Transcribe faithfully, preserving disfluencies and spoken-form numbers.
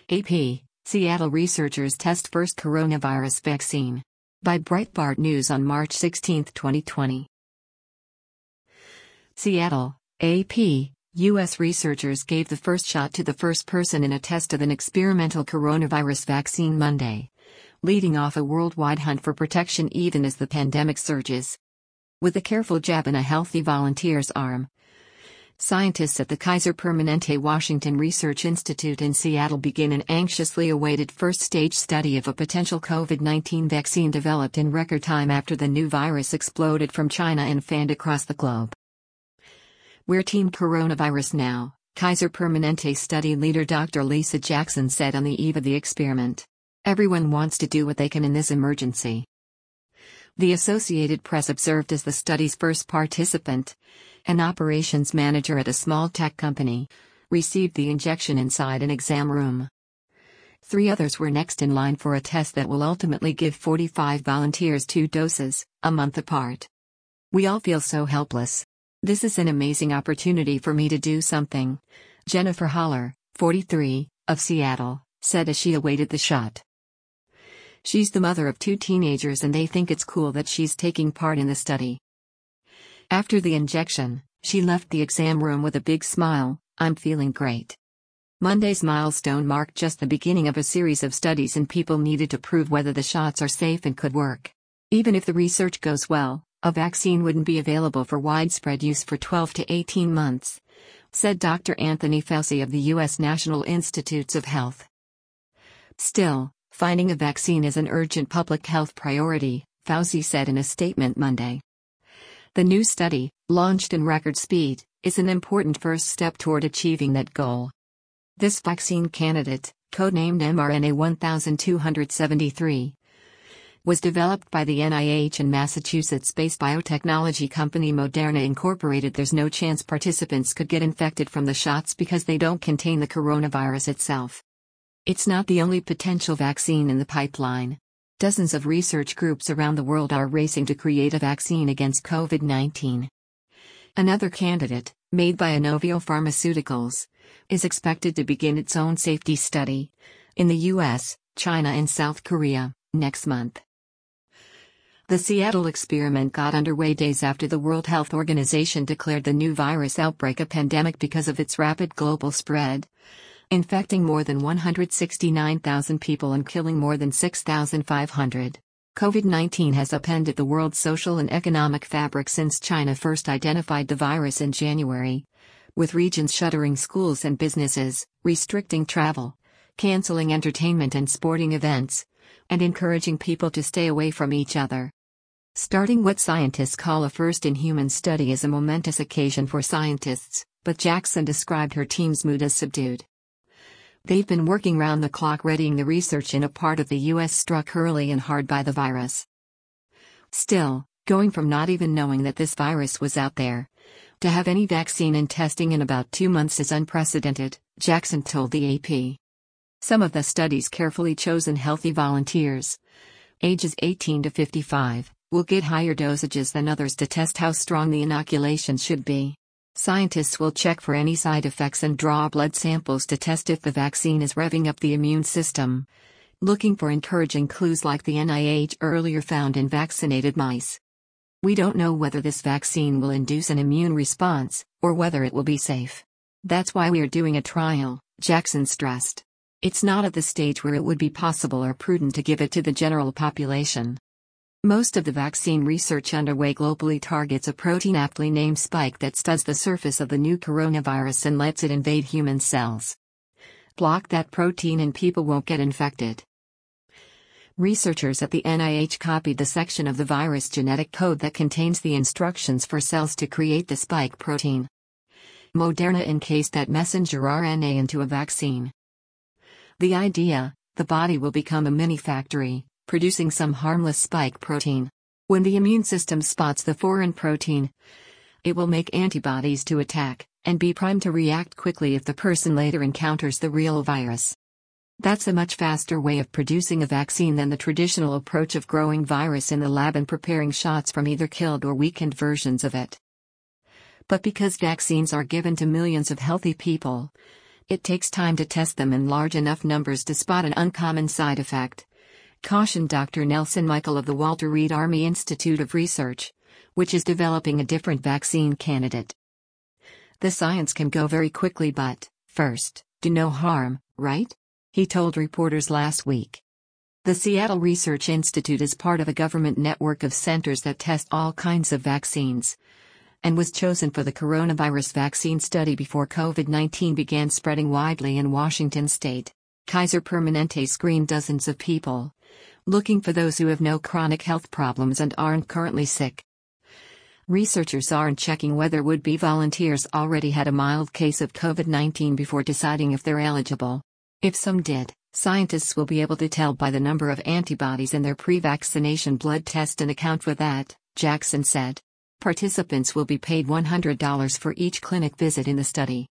A P, Seattle researchers test first coronavirus vaccine. By Breitbart News on March sixteenth, twenty twenty. Seattle, A P, U S researchers gave the first shot to the first person in a test of an experimental coronavirus vaccine Monday, leading off a worldwide hunt for protection even as the pandemic surges. With a careful jab in a healthy volunteer's arm, scientists at the Kaiser Permanente Washington Research Institute in Seattle begin an anxiously awaited first-stage study of a potential COVID nineteen vaccine developed in record time after the new virus exploded from China and fanned across the globe. "We're Team Coronavirus now," Kaiser Permanente study leader Doctor Lisa Jackson said on the eve of the experiment. "Everyone wants to do what they can in this emergency." The Associated Press observed as the study's first participant, an operations manager at a small tech company, received the injection inside an exam room. Three others were next in line for a test that will ultimately give forty-five volunteers two doses, a month apart. "We all feel so helpless. This is an amazing opportunity for me to do something," Jennifer Haller, forty-three, of Seattle, said as she awaited the shot. She's the mother of two teenagers and they think it's cool that she's taking part in the study. After the injection, she left the exam room with a big smile. "I'm feeling great." Monday's milestone marked just the beginning of a series of studies and people needed to prove whether the shots are safe and could work. Even if the research goes well, a vaccine wouldn't be available for widespread use for twelve to eighteen months, said Doctor Anthony Fauci of the U S National Institutes of Health. Still, finding a vaccine is an urgent public health priority, Fauci said in a statement Monday. The new study, launched in record speed, is an important first step toward achieving that goal. This vaccine candidate, codenamed M R N A one two seven three, was developed by the N I H and Massachusetts-based biotechnology company Moderna Incorporated. There's no chance participants could get infected from the shots because they don't contain the coronavirus itself. It's not the only potential vaccine in the pipeline. Dozens of research groups around the world are racing to create a vaccine against COVID nineteen. Another candidate, made by Inovio Pharmaceuticals, is expected to begin its own safety study in the U S, China and South Korea next month. The Seattle experiment got underway days after the World Health Organization declared the new virus outbreak a pandemic because of its rapid global spread, infecting more than one hundred sixty-nine thousand people and killing more than six thousand five hundred. COVID nineteen has upended the world's social and economic fabric since China first identified the virus in January, with regions shuttering schools and businesses, restricting travel, canceling entertainment and sporting events, and encouraging people to stay away from each other. Starting what scientists call a first-in-human study is a momentous occasion for scientists, but Jackson described her team's mood as subdued. They've been working round the clock readying the research in a part of the U S struck early and hard by the virus. Still, going from not even knowing that this virus was out there, to have any vaccine in testing in about two months is unprecedented, Jackson told the A P. Some of the study's carefully chosen healthy volunteers, ages eighteen to fifty-five, will get higher dosages than others to test how strong the inoculation should be. Scientists will check for any side effects and draw blood samples to test if the vaccine is revving up the immune system, looking for encouraging clues like the N I H earlier found in vaccinated mice. "We don't know whether this vaccine will induce an immune response, or whether it will be safe. That's why we are doing a trial," Jackson stressed. "It's not at the stage where it would be possible or prudent to give it to the general population." Most of the vaccine research underway globally targets a protein aptly named spike that studs the surface of the new coronavirus and lets it invade human cells. Block that protein and people won't get infected. Researchers at the N I H copied the section of the virus genetic code that contains the instructions for cells to create the spike protein. Moderna encased that messenger R N A into a vaccine. The idea, the body will become a mini factory, producing some harmless spike protein. When the immune system spots the foreign protein, it will make antibodies to attack, and be primed to react quickly if the person later encounters the real virus. That's a much faster way of producing a vaccine than the traditional approach of growing virus in the lab and preparing shots from either killed or weakened versions of it. But because vaccines are given to millions of healthy people, It takes time to test them in large enough numbers to spot an uncommon side effect, cautioned Doctor Nelson Michael of the Walter Reed Army Institute of Research, which is developing a different vaccine candidate. The science can go very quickly, but, first, do no harm, right? He told reporters last week. The Seattle Research Institute is part of a government network of centers that test all kinds of vaccines, and was chosen for the coronavirus vaccine study before COVID nineteen began spreading widely in Washington state. Kaiser Permanente screened dozens of people, looking for those who have no chronic health problems and aren't currently sick. Researchers aren't checking whether would-be volunteers already had a mild case of COVID nineteen before deciding if they're eligible. If some did, scientists will be able to tell by the number of antibodies in their pre-vaccination blood test and account for that, Jackson said. Participants will be paid one hundred dollars for each clinic visit in the study.